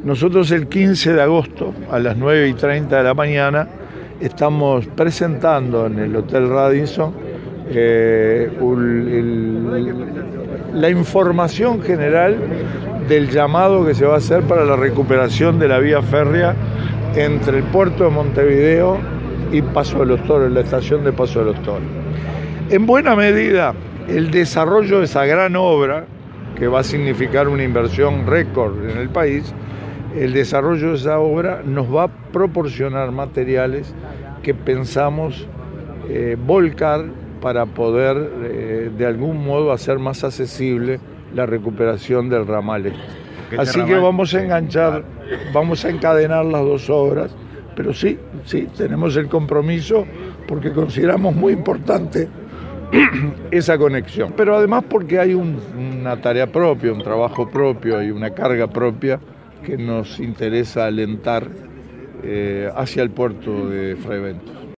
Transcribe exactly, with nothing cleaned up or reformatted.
Nosotros el quince de agosto a las nueve y treinta de la mañana estamos presentando en el Hotel Radisson eh, un, el, la información general del llamado que se va a hacer para la recuperación de la vía férrea entre el puerto de Montevideo y Paso de los Toros, la estación de Paso de los Toros. En buena medida, el desarrollo de esa gran obra, que va a significar una inversión récord en el país, el desarrollo de esa obra nos va a proporcionar materiales que pensamos eh, volcar para poder eh, de algún modo hacer más accesible la recuperación del ramal este. Así que vamos a enganchar, vamos a encadenar las dos obras, pero sí, sí, tenemos el compromiso porque consideramos muy importante esa conexión. Pero además porque hay un, una tarea propia, un trabajo propio y una carga propia que nos interesa alentar eh, hacia el puerto de Fray Bentos.